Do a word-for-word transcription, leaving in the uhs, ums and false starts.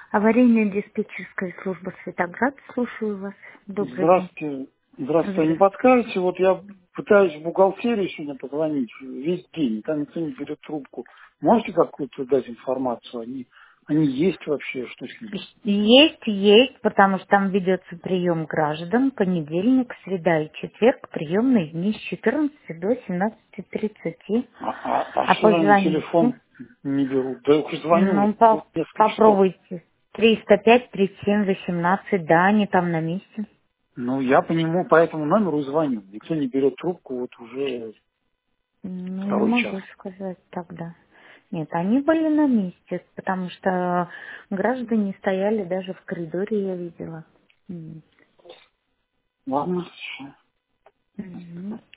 Аварийная диспетчерская служба Светоград. Слушаю вас. Добрый день. Здравствуйте. Здравствуйте. А не Здравствуйте. подскажете, вот я пытаюсь в бухгалтерию сегодня позвонить весь день, там никто не берет трубку. Можете какую-то дать информацию? Они, они есть вообще, что с ними? Есть, есть, потому что там ведется прием граждан. Понедельник, среда и четверг. Приемные дни с четырнадцати до семнадцати тридцати. А, а- а А что же они позвоните. телефон не берут? Да я уж звоню Ну, по- несколько часов. попробуйте. триста пять тридцать семь восемнадцать. Да, они там на месте. Ну, я по нему, по этому номеру и звоню. Никто не берет трубку вот уже Ну, не второй час. могу сказать тогда. Нет, они были на месте, потому что граждане стояли даже в коридоре, я видела. М. Ладно. Мгм.